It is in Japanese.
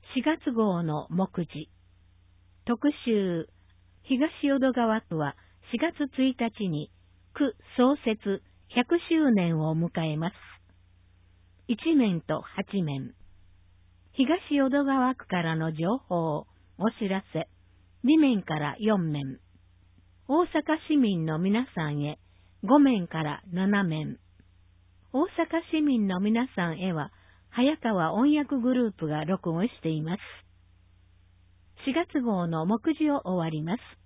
4月号の目次。特集、東淀川区は4月1日に区創設100周年を迎えます。1面と8面。東淀川区からの情報、お知らせ、2面から4面。大阪市民の皆さんへ、5面から7面。大阪市民の皆さんへは、早川音訳グループが録音しています。4月号の目次を終わります。